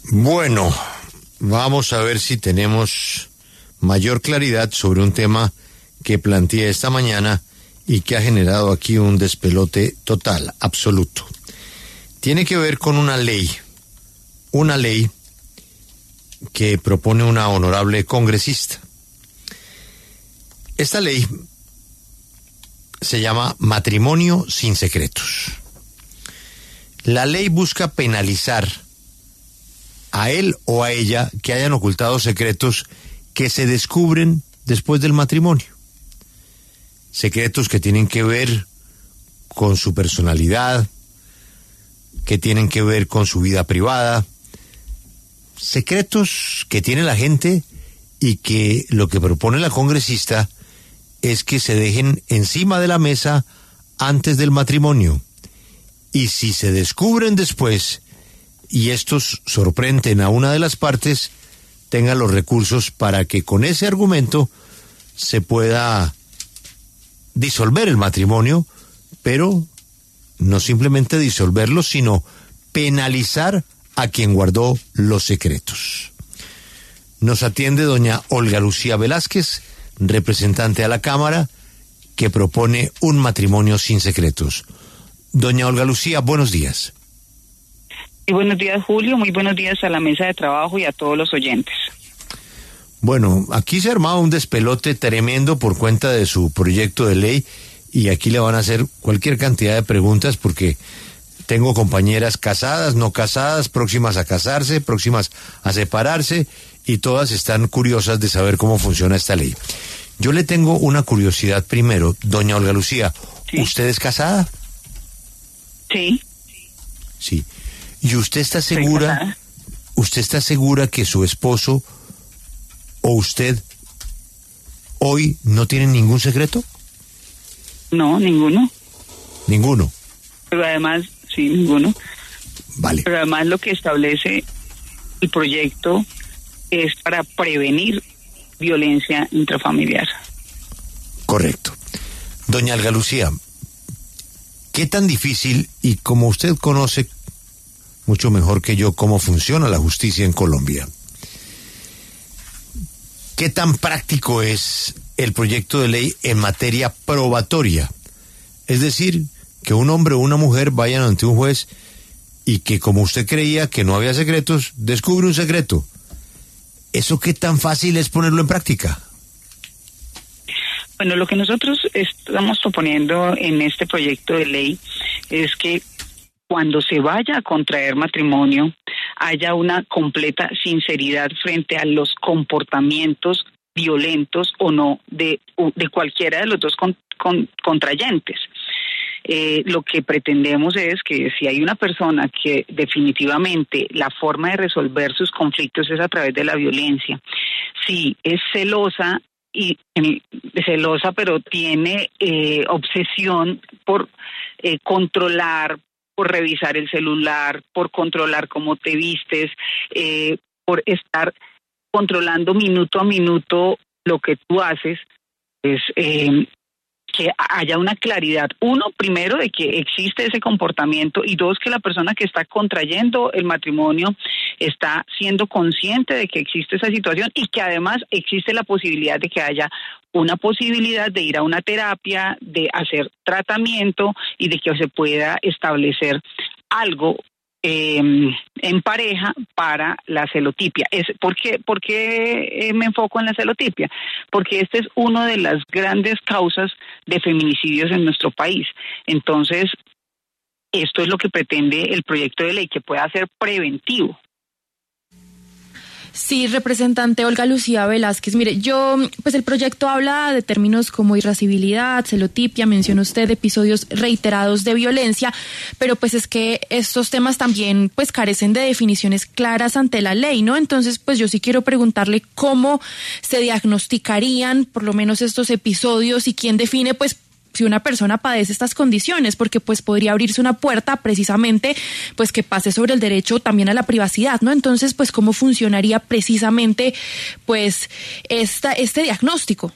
Bueno, vamos a ver si tenemos mayor claridad sobre un tema que planteé esta mañana y que ha generado aquí un despelote total, absoluto. Tiene que ver con una ley que propone una honorable congresista. Esta ley se llama Matrimonio sin Secretos. La ley busca penalizar a él o a ella que hayan ocultado secretos que se descubren después del matrimonio. Secretos que tienen que ver con su personalidad, que tienen que ver con su vida privada, secretos que tiene la gente y que lo que propone la congresista es que se dejen encima de la mesa antes del matrimonio. Y si se descubren después y estos sorprenden a una de las partes, tenga los recursos para que con ese argumento se pueda disolver el matrimonio, pero no simplemente disolverlo, sino penalizar a quien guardó los secretos. Nos atiende doña Olga Lucía Velázquez, representante a la Cámara, que propone un matrimonio sin secretos. Doña Olga Lucía, buenos días. Muy buenos días, Julio. Muy buenos días a la mesa de trabajo y a todos los oyentes. Bueno, aquí se ha armado un despelote tremendo por cuenta de su proyecto de ley y aquí le van a hacer cualquier cantidad de preguntas porque tengo compañeras casadas, no casadas, próximas a casarse, próximas a separarse y todas están curiosas de saber cómo funciona esta ley. Yo le tengo una curiosidad primero, doña Olga Lucía. ¿Sí? ¿Usted es casada? Sí. Sí. ¿Y usted está segura? ¿Usted está segura que su esposo o usted hoy no tienen ningún secreto? No, ninguno. ¿Ninguno? Pero además, sí, ninguno. Vale. Pero además lo que establece el proyecto es para prevenir violencia intrafamiliar. Correcto. Doña Olga Lucía, ¿qué tan difícil, y como usted conoce mucho mejor que yo cómo funciona la justicia en Colombia, qué tan práctico es el proyecto de ley en materia probatoria? Es decir, que un hombre o una mujer vayan ante un juez y que, como usted creía que no había secretos, descubre un secreto. ¿Eso qué tan fácil es ponerlo en práctica? Bueno, lo que nosotros estamos proponiendo en este proyecto de ley es que cuando se vaya a contraer matrimonio haya una completa sinceridad frente a los comportamientos violentos o no de cualquiera de los dos contrayentes. Lo que pretendemos es que si hay una persona que definitivamente la forma de resolver sus conflictos es a través de la violencia, si es celosa pero tiene obsesión por controlar, por revisar el celular, por controlar cómo te vistes, por estar controlando minuto a minuto lo que tú haces, es que haya una claridad, uno, primero, de que existe ese comportamiento, y dos, que la persona que está contrayendo el matrimonio está siendo consciente de que existe esa situación y que además existe la posibilidad de que haya una posibilidad de ir a una terapia, de hacer tratamiento y de que se pueda establecer algo en pareja para la celotipia. ¿Por qué me enfoco en la celotipia? Porque este es una de las grandes causas de feminicidios en nuestro país. Entonces, esto es lo que pretende el proyecto de ley, que pueda ser preventivo. Sí, representante Olga Lucía Velázquez. Mire, pues el proyecto habla de términos como irascibilidad, celotipia, menciona usted episodios reiterados de violencia, pero pues es que estos temas también pues carecen de definiciones claras ante la ley, ¿no? Entonces, pues yo sí quiero preguntarle cómo se diagnosticarían por lo menos estos episodios y quién define pues si una persona padece estas condiciones, porque pues podría abrirse una puerta precisamente pues que pase sobre el derecho también a la privacidad, ¿no? Entonces, pues ¿cómo funcionaría precisamente pues este diagnóstico?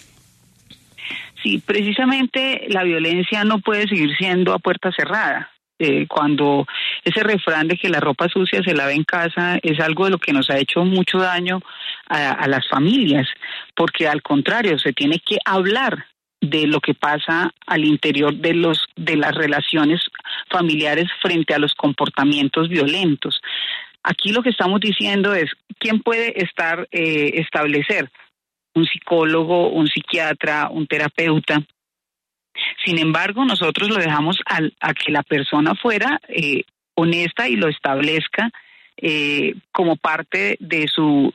Sí, precisamente la violencia no puede seguir siendo a puerta cerrada. cuando ese refrán de que la ropa sucia se lava en casa es algo de lo que nos ha hecho mucho daño a las familias, porque al contrario, se tiene que hablar de lo que pasa al interior de las relaciones familiares frente a los comportamientos violentos. Aquí lo que estamos diciendo es, ¿quién puede establecer? Un psicólogo, un psiquiatra, un terapeuta. Sin embargo, nosotros lo dejamos a que la persona fuera honesta y lo establezca como parte de su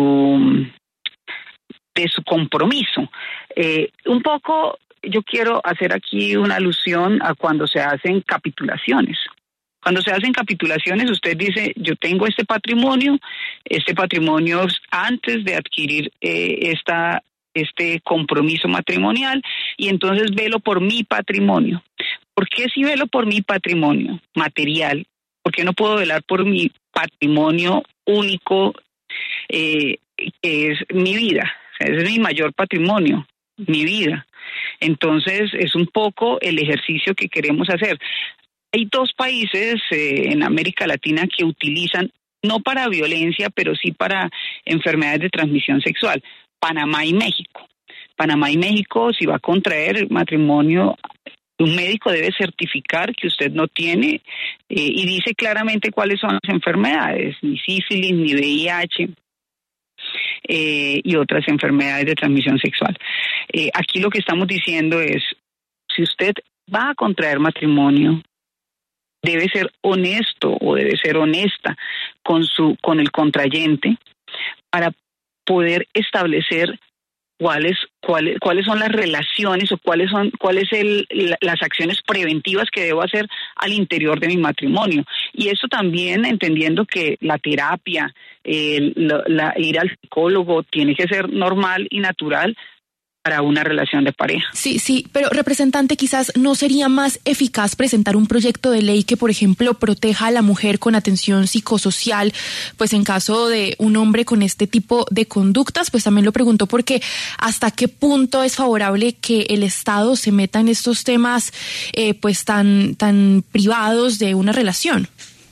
compromiso. Un poco yo quiero hacer aquí una alusión a cuando se hacen capitulaciones. Cuando se hacen capitulaciones, usted dice, yo tengo este patrimonio antes de adquirir este compromiso matrimonial, y entonces velo por mi patrimonio. ¿Por qué si velo por mi patrimonio material? ¿Por qué no puedo velar por mi patrimonio único, que es mi vida? O sea, ese es mi mayor patrimonio, mi vida. Entonces, es un poco el ejercicio que queremos hacer. Hay 2 países en América Latina que utilizan, no para violencia, pero sí para enfermedades de transmisión sexual, Panamá y México. Panamá y México, si va a contraer matrimonio, un médico debe certificar que usted no tiene, y dice claramente cuáles son las enfermedades, ni sífilis, ni VIH, y otras enfermedades de transmisión sexual. Aquí lo que estamos diciendo es, si usted va a contraer matrimonio, debe ser honesto o debe ser honesta con el contrayente para poder establecer cuáles son las relaciones o cuáles las acciones preventivas que debo hacer al interior de mi matrimonio. Y eso también entendiendo que la terapia, ir al psicólogo tiene que ser normal y natural para una relación de pareja. Sí, pero representante, quizás no sería más eficaz presentar un proyecto de ley que, por ejemplo, proteja a la mujer con atención psicosocial, pues en caso de un hombre con este tipo de conductas. Pues también lo pregunto porque hasta qué punto es favorable que el Estado se meta en estos temas pues tan privados de una relación.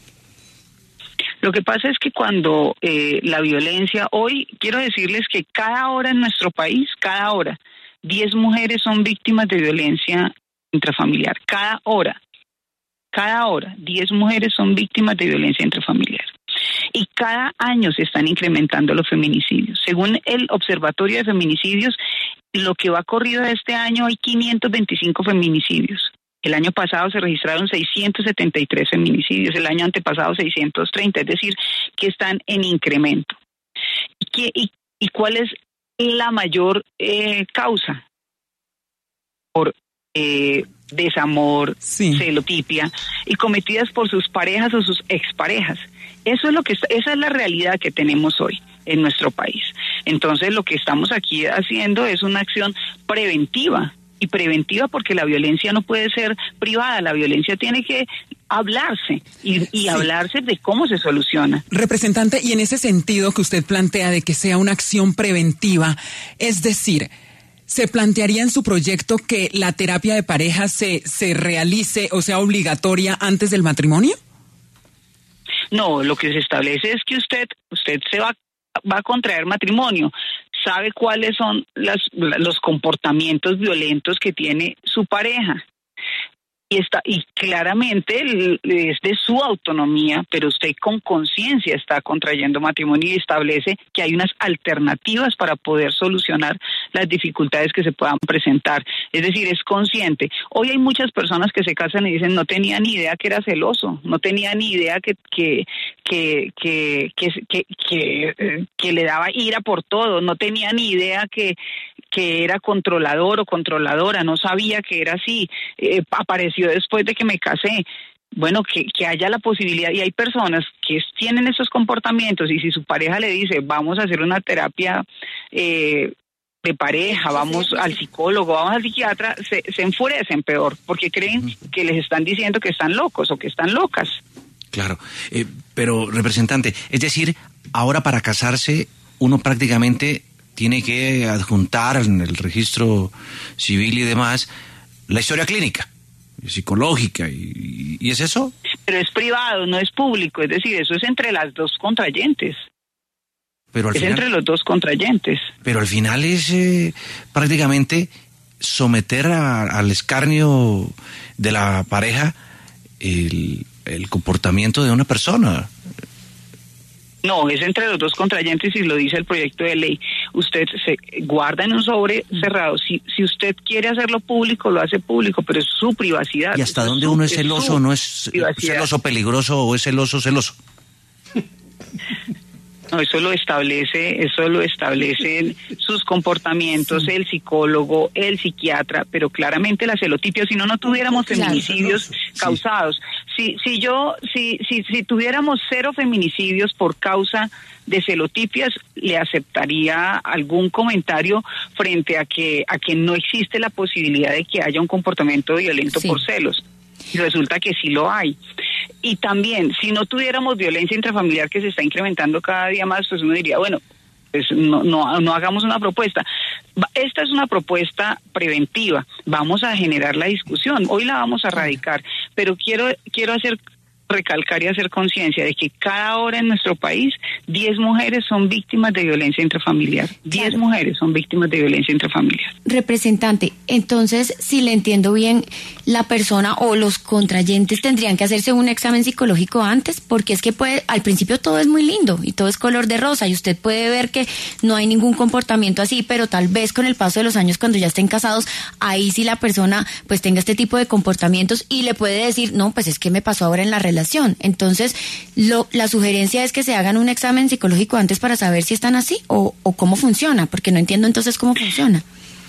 Lo que pasa es que cuando la violencia, hoy quiero decirles que cada hora en nuestro país, 10 mujeres son víctimas de violencia intrafamiliar. Cada hora, 10 mujeres son víctimas de violencia intrafamiliar. Y cada año se están incrementando los feminicidios. Según el Observatorio de Feminicidios, lo que va corrido este año hay 525 feminicidios. El año pasado se registraron 673 feminicidios, el año antepasado 630, es decir, que están en incremento. ¿Y cuál es la mayor causa? Por desamor, celotipia, y cometidas por sus parejas o sus exparejas. Esa es la realidad que tenemos hoy en nuestro país. Entonces, lo que estamos aquí haciendo es una acción preventiva. Y preventiva porque la violencia no puede ser privada, la violencia tiene que hablarse y hablarse de cómo se soluciona. Representante, y en ese sentido que usted plantea de que sea una acción preventiva, es decir, ¿se plantearía en su proyecto que la terapia de pareja se realice o sea obligatoria antes del matrimonio? No, lo que se establece es que usted se va a contraer matrimonio, sabe cuáles son los comportamientos violentos que tiene su pareja. Y claramente es de su autonomía, pero usted con conciencia está contrayendo matrimonio y establece que hay unas alternativas para poder solucionar las dificultades que se puedan presentar. Es decir, es consciente. Hoy hay muchas personas que se casan y dicen, no tenía ni idea que era celoso, no tenía ni idea que le daba ira por todo, no tenía ni idea que era controlador o controladora, no sabía que era así, apareció después de que me casé. Bueno, que haya la posibilidad, y hay personas que tienen esos comportamientos, y si su pareja le dice, vamos a hacer una terapia de pareja, vamos al psicólogo, vamos al psiquiatra, se enfurecen peor, porque creen que les están diciendo que están locos o que están locas. Claro, pero representante, es decir, ahora para casarse uno prácticamente tiene que adjuntar en el registro civil y demás la historia clínica. psicológica, y es eso. Pero es privado, no es público, es decir, eso es entre las dos contrayentes. Pero al es final, entre los dos contrayentes. Pero al final es prácticamente someter al escarnio de la pareja el comportamiento de una persona. No, es entre los dos contrayentes y lo dice el proyecto de ley. Usted se guarda en un sobre cerrado. Si usted quiere hacerlo público, lo hace público, pero es su privacidad. ¿Y hasta dónde uno es celoso o no es celoso peligroso o es celoso? No, eso lo establecen sus comportamientos, el psicólogo, el psiquiatra, pero claramente la celotipia, si no tuviéramos feminicidios causados. Si tuviéramos 0 feminicidios por causa de celotipias, le aceptaría algún comentario frente a que no existe la posibilidad de que haya un comportamiento violento por celos. Y resulta que sí lo hay. Y también, si no tuviéramos violencia intrafamiliar que se está incrementando cada día más, pues uno diría, bueno, pues no hagamos una propuesta. Esta es una propuesta preventiva. Vamos a generar la discusión. Hoy la vamos a radicar, pero quiero recalcar y hacer conciencia de que cada hora en nuestro país 10 mujeres son víctimas de violencia intrafamiliar. 10 mujeres son víctimas de violencia intrafamiliar. Representante, entonces, si le entiendo bien, la persona o los contrayentes tendrían que hacerse un examen psicológico antes, porque es que al principio todo es muy lindo y todo es color de rosa y usted puede ver que no hay ningún comportamiento así, pero tal vez con el paso de los años, cuando ya estén casados, ahí sí la persona pues tenga este tipo de comportamientos y le puede decir, no, pues es que me pasó ahora en la relación. Entonces, la sugerencia es que se hagan un examen psicológico antes para saber si están así o cómo funciona, porque no entiendo entonces cómo funciona.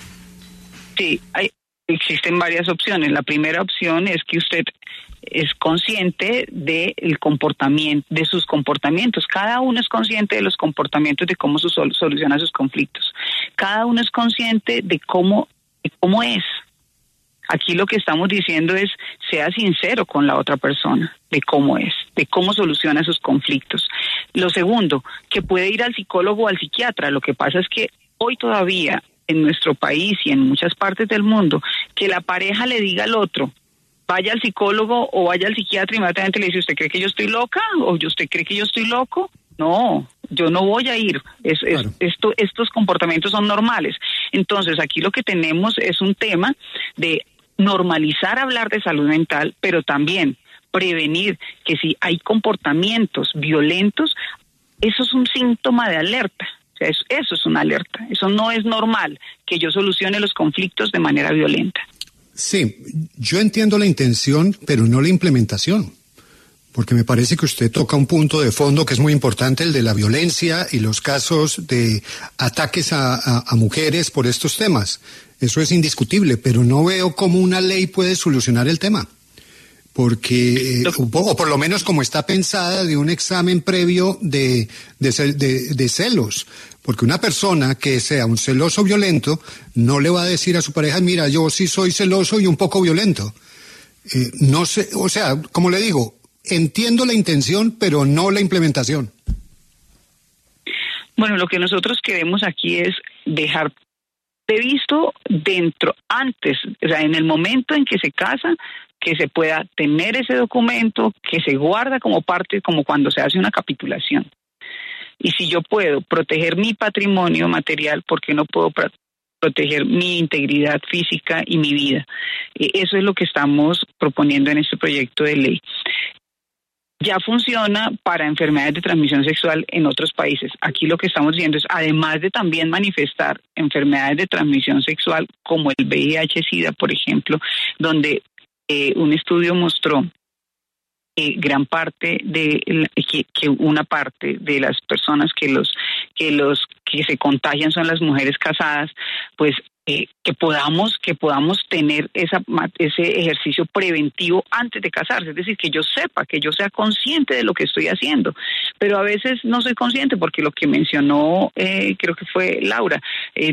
Sí, existen varias opciones. La primera opción es que usted es consciente del comportamiento, de sus comportamientos. Cada uno es consciente de los comportamientos, de cómo soluciona sus conflictos. Cada uno es consciente de cómo es. Aquí lo que estamos diciendo es, sea sincero con la otra persona, de cómo es, de cómo soluciona sus conflictos. Lo segundo, que puede ir al psicólogo o al psiquiatra. Lo que pasa es que hoy todavía en nuestro país y en muchas partes del mundo, que la pareja le diga al otro, vaya al psicólogo o vaya al psiquiatra, y inmediatamente le dice, ¿usted cree que yo estoy loca? ¿O usted cree que yo estoy loco? No, yo no voy a ir. Claro. Estos comportamientos son normales. Entonces, aquí lo que tenemos es un tema de normalizar hablar de salud mental, pero también prevenir que si hay comportamientos violentos, eso es un síntoma de alerta. O sea, eso es una alerta. Eso no es normal que yo solucione los conflictos de manera violenta. Sí, yo entiendo la intención, pero no la implementación. Porque me parece que usted toca un punto de fondo que es muy importante, el de la violencia y los casos de ataques a mujeres por estos temas. Eso es indiscutible, pero no veo cómo una ley puede solucionar el tema. Porque, o por lo menos como está pensada, de un examen previo de celos. Porque una persona que sea un celoso violento no le va a decir a su pareja, mira, yo sí soy celoso y un poco violento. No sé, o sea, como le digo, entiendo la intención, pero no la implementación. Bueno, lo que nosotros queremos aquí es dejar previsto antes, o sea, en el momento en que se casa, que se pueda tener ese documento, que se guarda como parte, como cuando se hace una capitulación. Y si yo puedo proteger mi patrimonio material, ¿por qué no puedo proteger mi integridad física y mi vida? Eso es lo que estamos proponiendo en este proyecto de ley. Ya funciona para enfermedades de transmisión sexual en otros países. Aquí lo que estamos diciendo es, además de también manifestar enfermedades de transmisión sexual como el VIH-Sida, por ejemplo, donde un estudio mostró gran parte que una parte de las personas que se contagian son las mujeres casadas, pues que podamos tener ese ejercicio preventivo antes de casarse, es decir, que yo sea consciente de lo que estoy haciendo, pero a veces no soy consciente porque lo que mencionó creo que fue Laura,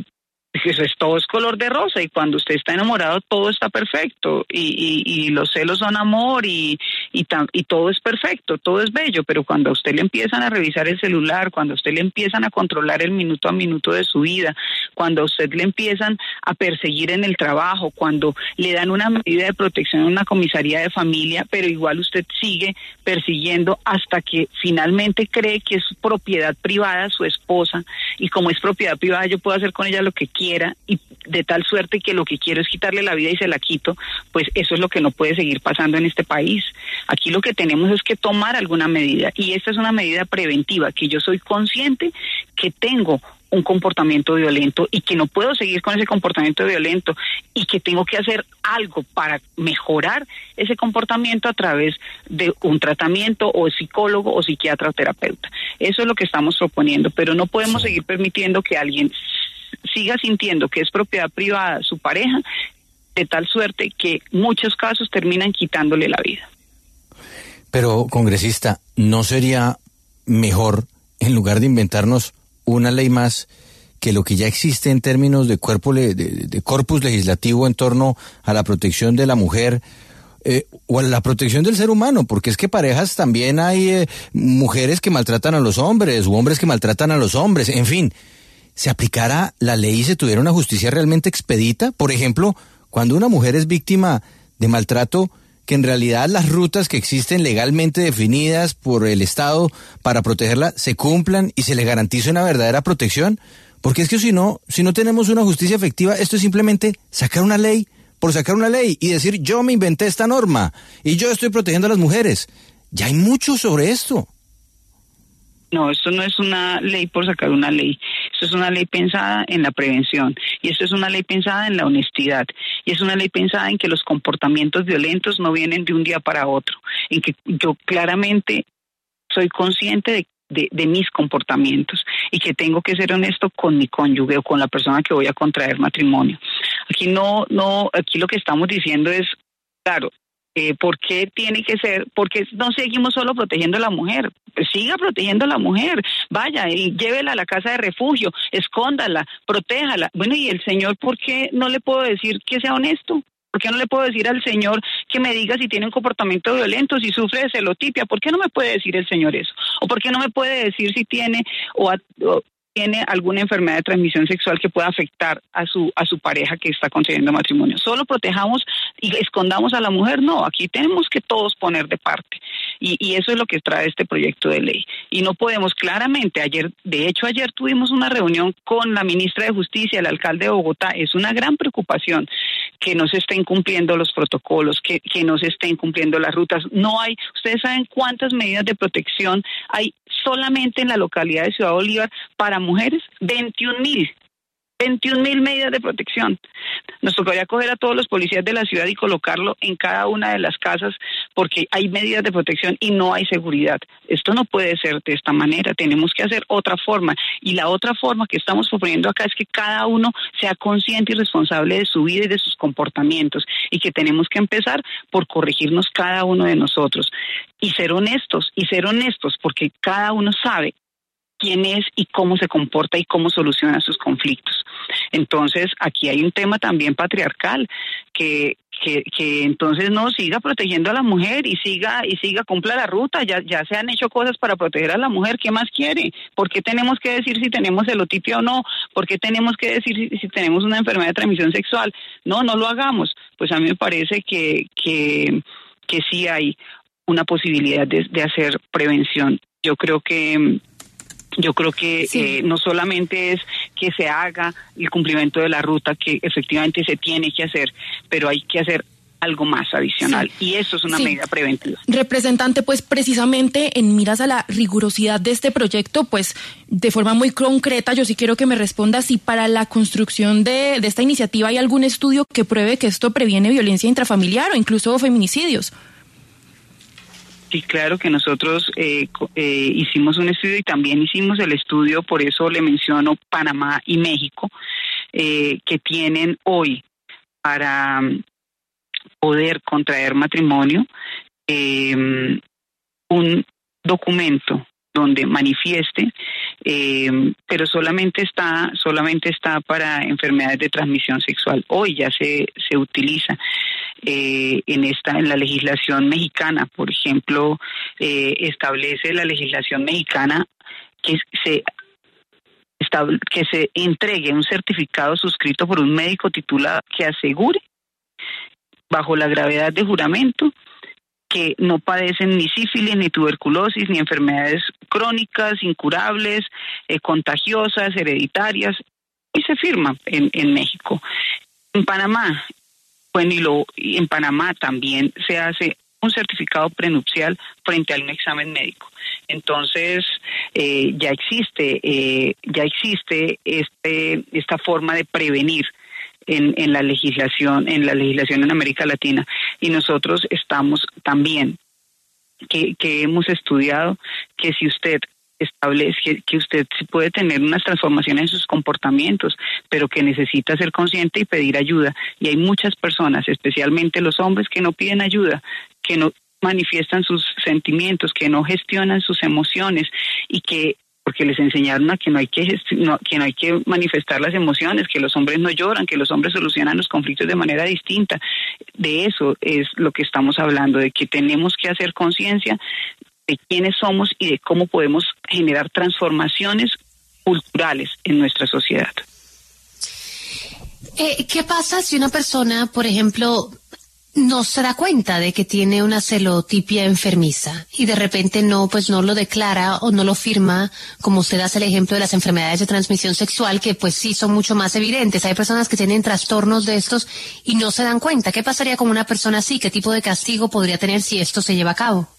todo es color de rosa y cuando usted está enamorado todo está perfecto y los celos son amor y y todo es perfecto, todo es bello, pero cuando a usted le empiezan a revisar el celular, cuando a usted le empiezan a controlar el minuto a minuto de su vida, cuando a usted le empiezan a perseguir en el trabajo, cuando le dan una medida de protección en una comisaría de familia, pero igual usted sigue persiguiendo hasta que finalmente cree que es propiedad privada su esposa, y como es propiedad privada yo puedo hacer con ella lo que quiera, y de tal suerte que lo que quiero es quitarle la vida y se la quito, pues eso es lo que no puede seguir pasando en este país. Aquí lo que tenemos es que tomar alguna medida, y esta es una medida preventiva, que yo soy consciente que tengo un comportamiento violento y que no puedo seguir con ese comportamiento violento y que tengo que hacer algo para mejorar ese comportamiento a través de un tratamiento o psicólogo o psiquiatra o terapeuta. Eso es lo que estamos proponiendo, pero no podemos seguir permitiendo que alguien siga sintiendo que es propiedad privada su pareja, de tal suerte que muchos casos terminan quitándole la vida. Pero, congresista, ¿no sería mejor, en lugar de inventarnos una ley más, que lo que ya existe en términos de corpus legislativo en torno a la protección de la mujer o a la protección del ser humano? Porque es que parejas también hay mujeres que maltratan a los hombres u hombres que maltratan a los hombres, en fin, ¿se aplicara la ley y se tuviera una justicia realmente expedita? Por ejemplo, cuando una mujer es víctima de maltrato, que en realidad las rutas que existen legalmente definidas por el Estado para protegerla se cumplan y se le garantice una verdadera protección, porque es que si no tenemos una justicia efectiva, esto es simplemente sacar una ley por sacar una ley y decir yo me inventé esta norma y yo estoy protegiendo a las mujeres. Ya hay mucho sobre esto. No, esto no es una ley por sacar una ley. Esto es una ley pensada en la prevención, y esto es una ley pensada en la honestidad, y es una ley pensada en que los comportamientos violentos no vienen de un día para otro, en que yo claramente soy consciente de mis comportamientos y que tengo que ser honesto con mi cónyuge o con la persona que voy a contraer matrimonio. Aquí aquí lo que estamos diciendo es, claro, ¿por qué tiene que ser? Porque no seguimos solo protegiendo a la mujer. Pues siga protegiendo a la mujer. Vaya y llévela a la casa de refugio, escóndala, protéjala. Bueno, y el Señor, ¿por qué no le puedo decir que sea honesto? ¿Por qué no le puedo decir al Señor que me diga si tiene un comportamiento violento, si sufre de celotipia? ¿Por qué no me puede decir el Señor eso? ¿O por qué no me puede decir si tiene tiene alguna enfermedad de transmisión sexual que pueda afectar a su pareja que está contrayendo matrimonio? ¿Solo protejamos y escondamos a la mujer? No, aquí tenemos que todos poner de parte. Y eso es lo que trae este proyecto de ley. Y no podemos claramente, ayer tuvimos una reunión con la ministra de Justicia, el alcalde de Bogotá. Es una gran preocupación que no se estén cumpliendo los protocolos, que no se estén cumpliendo las rutas. No hay, ustedes saben cuántas medidas de protección hay solamente en la localidad de Ciudad Bolívar para mujeres. 21.000 medidas de protección. Nos tocaría coger a todos los policías de la ciudad y colocarlo en cada una de las casas porque hay medidas de protección y no hay seguridad. Esto no puede ser de esta manera, tenemos que hacer otra forma, y la otra forma que estamos proponiendo acá es que cada uno sea consciente y responsable de su vida y de sus comportamientos, y que tenemos que empezar por corregirnos cada uno de nosotros y ser honestos porque cada uno sabe quién es y cómo se comporta y cómo soluciona sus conflictos. Entonces, aquí hay un tema también patriarcal, que entonces no siga protegiendo a la mujer y siga cumpla la ruta. Ya se han hecho cosas para proteger a la mujer. ¿Qué más quiere? ¿Por qué tenemos que decir si tenemos celotipia o no? ¿Por qué tenemos que decir si tenemos una enfermedad de transmisión sexual? No lo hagamos. Pues a mí me parece que sí hay una posibilidad de hacer prevención. Yo creo que sí. No solamente es que se haga el cumplimiento de la ruta, que efectivamente se tiene que hacer, pero hay que hacer algo más adicional, sí. Y eso es una medida preventiva. Representante, pues precisamente en miras a la rigurosidad de este proyecto, pues de forma muy concreta, yo sí quiero que me responda si para la construcción de esta iniciativa hay algún estudio que pruebe que esto previene violencia intrafamiliar o incluso feminicidios. Sí, claro que nosotros hicimos un estudio y también hicimos el estudio, por eso le menciono Panamá y México, que tienen hoy para poder contraer matrimonio un documento donde manifieste pero solamente está para enfermedades de transmisión sexual. Hoy ya se utiliza en la legislación mexicana, por ejemplo, establece la legislación mexicana que se entregue un certificado suscrito por un médico titulado que asegure, bajo la gravedad de juramento, que no padecen ni sífilis, ni tuberculosis, ni enfermedades crónicas, incurables, contagiosas, hereditarias, y se firma en México. En Panamá, y en Panamá también se hace un certificado prenupcial frente a un examen médico. Entonces, ya existe esta forma de prevenir en la legislación en América Latina, y nosotros estamos también que hemos estudiado que si usted establece que usted puede tener unas transformaciones en sus comportamientos, pero que necesita ser consciente y pedir ayuda. Y hay muchas personas, especialmente los hombres, que no piden ayuda, que no manifiestan sus sentimientos, que no gestionan sus emociones, y que porque les enseñaron a que no hay que manifestar las emociones, que los hombres no lloran, que los hombres solucionan los conflictos de manera distinta. De eso es lo que estamos hablando, de que tenemos que hacer conciencia de quiénes somos y de cómo podemos generar transformaciones culturales en nuestra sociedad. ¿Qué pasa si una persona, por ejemplo, no se da cuenta de que tiene una celotipia enfermiza y de repente no lo declara o no lo firma, como usted hace el ejemplo de las enfermedades de transmisión sexual, que pues sí son mucho más evidentes? Hay personas que tienen trastornos de estos y no se dan cuenta. ¿Qué pasaría con una persona así? ¿Qué tipo de castigo podría tener si esto se lleva a cabo?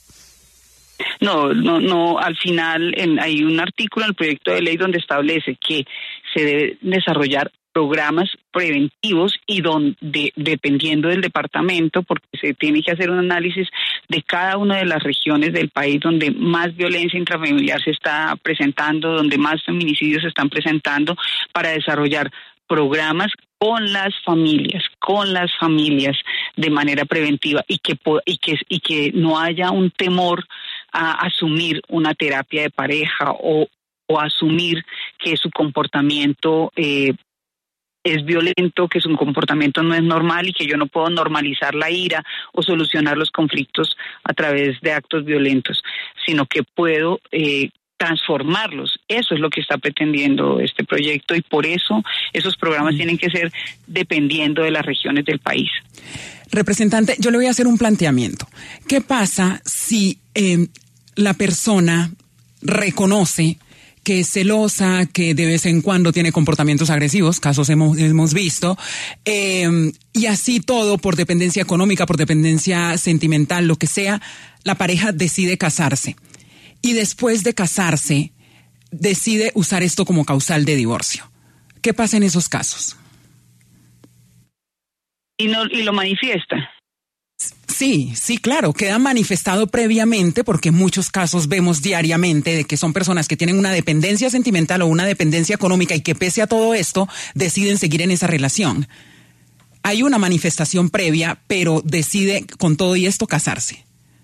No, al final hay un artículo en el proyecto de ley donde establece que se debe desarrollar programas preventivos y donde, dependiendo del departamento, porque se tiene que hacer un análisis de cada una de las regiones del país donde más violencia intrafamiliar se está presentando, donde más feminicidios se están presentando, para desarrollar programas con las familias de manera preventiva, y que no haya un temor a asumir una terapia de pareja o asumir que su comportamiento es violento, que su comportamiento no es normal y que yo no puedo normalizar la ira o solucionar los conflictos a través de actos violentos, sino que puedo transformarlos. Eso es lo que está pretendiendo este proyecto, y por eso esos programas tienen que ser dependiendo de las regiones del país. Representante, yo le voy a hacer un planteamiento. ¿Qué pasa si la persona reconoce que es celosa, que de vez en cuando tiene comportamientos agresivos, casos hemos visto, y así todo, por dependencia económica, por dependencia sentimental, lo que sea, la pareja decide casarse, y después de casarse decide usar esto como causal de divorcio? ¿Qué pasa en esos casos? Y lo manifiesta. Sí, claro, queda manifestado previamente, porque en muchos casos vemos diariamente de que son personas que tienen una dependencia sentimental o una dependencia económica y que pese a todo esto deciden seguir en esa relación. Hay una manifestación previa, pero decide con todo y esto casarse.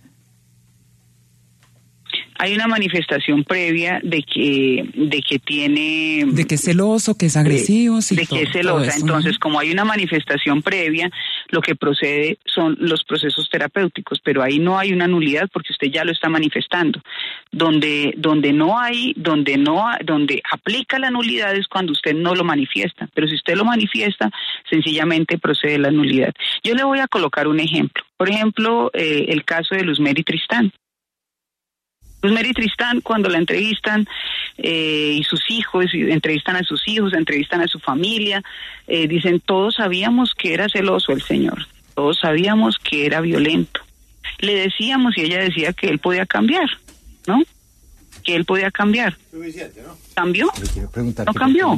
Hay una manifestación previa de que tiene... De que es celoso, que es agresivo. Sí, de que es celosa. Entonces, como hay una manifestación previa, lo que procede son los procesos terapéuticos, pero ahí no hay una nulidad porque usted ya lo está manifestando. Donde aplica la nulidad es cuando usted no lo manifiesta, pero si usted lo manifiesta, sencillamente procede la nulidad. Yo le voy a colocar un ejemplo. Por ejemplo, el caso de Luz Mary Tristán. Luz Mary Tristán, cuando la entrevistan y sus hijos, entrevistan a sus hijos, entrevistan a su familia, dicen, todos sabíamos que era celoso el señor, todos sabíamos que era violento. Le decíamos y ella decía que él podía cambiar, ¿no? Que él podía cambiar. ¿Cambió? No cambió.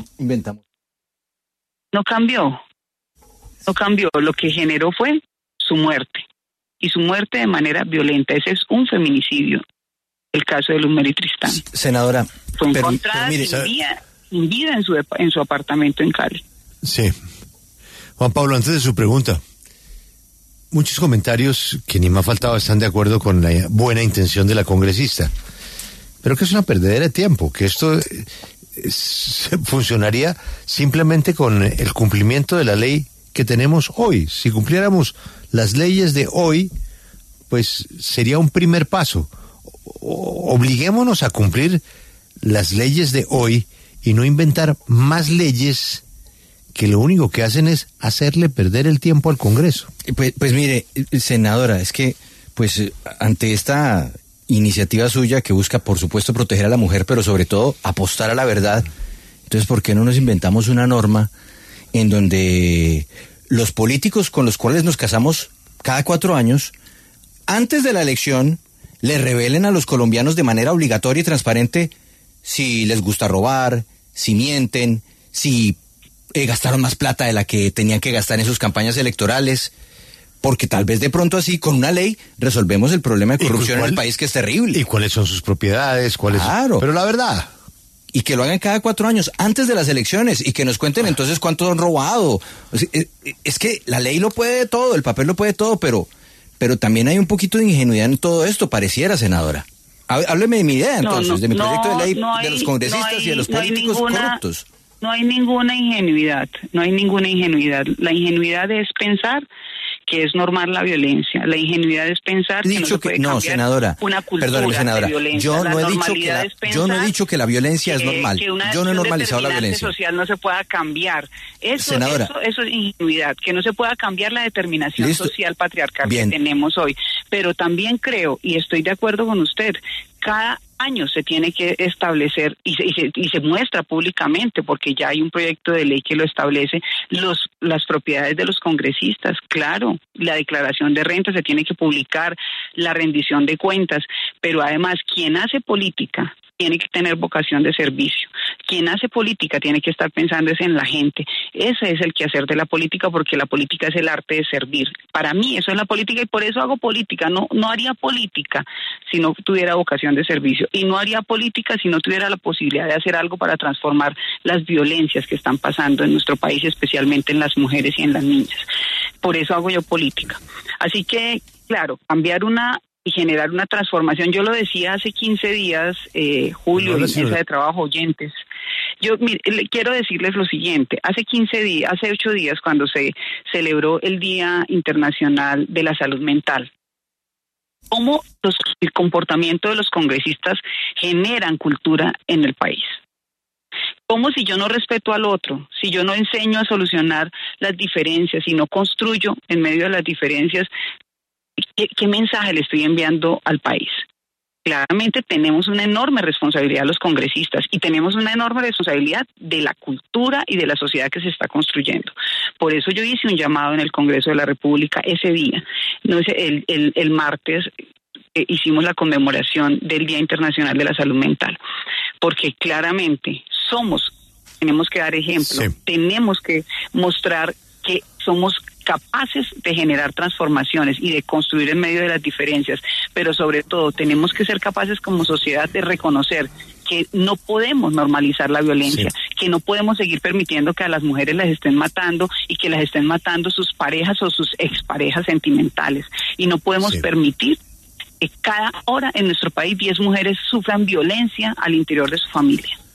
No cambió. Lo que generó fue su muerte, y su muerte de manera violenta. Ese es un feminicidio. El caso de Luz Mary Tristán. Senadora, fue encontrada sin vida en su apartamento en Cali. Sí. Juan Pablo, antes de su pregunta, muchos comentarios que ni me ha faltado están de acuerdo con la buena intención de la congresista. pero que es una perdedera de tiempo, que esto funcionaría simplemente con el cumplimiento de la ley que tenemos hoy. Si cumpliéramos las leyes de hoy, pues sería un primer paso. Obliguémonos a cumplir las leyes de hoy y no inventar más leyes que lo único que hacen es hacerle perder el tiempo al Congreso. Pues mire, senadora, es que pues ante esta iniciativa suya que busca, por supuesto, proteger a la mujer, pero sobre todo apostar a la verdad, entonces, ¿por qué no nos inventamos una norma en donde los políticos con los cuales nos casamos cada 4 años, antes de la elección, le revelen a los colombianos de manera obligatoria y transparente si les gusta robar, si mienten, si gastaron más plata de la que tenían que gastar en sus campañas electorales? Porque tal vez de pronto así, con una ley, resolvemos el problema de corrupción en el país, que es terrible. ¿Y cuáles son sus propiedades? Claro. Pero la verdad. Y que lo hagan cada 4 años, antes de las elecciones, y que nos cuenten entonces cuánto han robado. Es que la ley lo puede todo, el papel lo puede todo, pero también hay un poquito de ingenuidad en todo esto, pareciera, senadora. Hábleme de mi idea, entonces, de mi proyecto de ley, de los congresistas y de los políticos corruptos. No hay ninguna ingenuidad, La ingenuidad es pensar que es normal la violencia. La ingenuidad es pensar que no se puede cambiar senadora, una cultura perdóneme, senadora, de violencia. yo no he dicho que la violencia es normal. Yo no he normalizado la violencia. Social no se pueda cambiar. Eso es ingenuidad, que no se pueda cambiar la determinación social patriarcal que tenemos hoy. Pero también creo, y estoy de acuerdo con usted, cada año se tiene que establecer y se muestra públicamente, porque ya hay un proyecto de ley que lo establece, las propiedades de los congresistas. Claro, la declaración de renta se tiene que publicar, la rendición de cuentas, pero además quien hace política tiene que tener vocación de servicio. Quien hace política tiene que estar pensando en la gente. Ese es el quehacer de la política, porque la política es el arte de servir. Para mí eso es la política, y por eso hago política. No haría política si no tuviera vocación de servicio, y no haría política si no tuviera la posibilidad de hacer algo para transformar las violencias que están pasando en nuestro país, especialmente en las mujeres y en las niñas. Por eso hago yo política. Así que, claro, y generar una transformación. Yo lo decía hace 15 días, Julio, en mesa de trabajo, oyentes. Quiero decirles lo siguiente. Hace 8 días, cuando se celebró el Día Internacional de la Salud Mental, cómo el comportamiento de los congresistas generan cultura en el país. Como si yo no respeto al otro, si yo no enseño a solucionar las diferencias, si no construyo en medio de las diferencias, ¿qué mensaje le estoy enviando al país? Claramente tenemos una enorme responsabilidad los congresistas, y tenemos una enorme responsabilidad de la cultura y de la sociedad que se está construyendo. Por eso yo hice un llamado en el Congreso de la República ese día. El martes hicimos la conmemoración del Día Internacional de la Salud Mental, porque claramente tenemos que dar ejemplo, tenemos que mostrar que somos capaces de generar transformaciones y de construir en medio de las diferencias, pero sobre todo tenemos que ser capaces como sociedad de reconocer que no podemos normalizar la violencia, que no podemos seguir permitiendo que a las mujeres las estén matando, y que las estén matando sus parejas o sus exparejas sentimentales, y no podemos permitir que cada hora en nuestro país 10 mujeres sufran violencia al interior de su familia.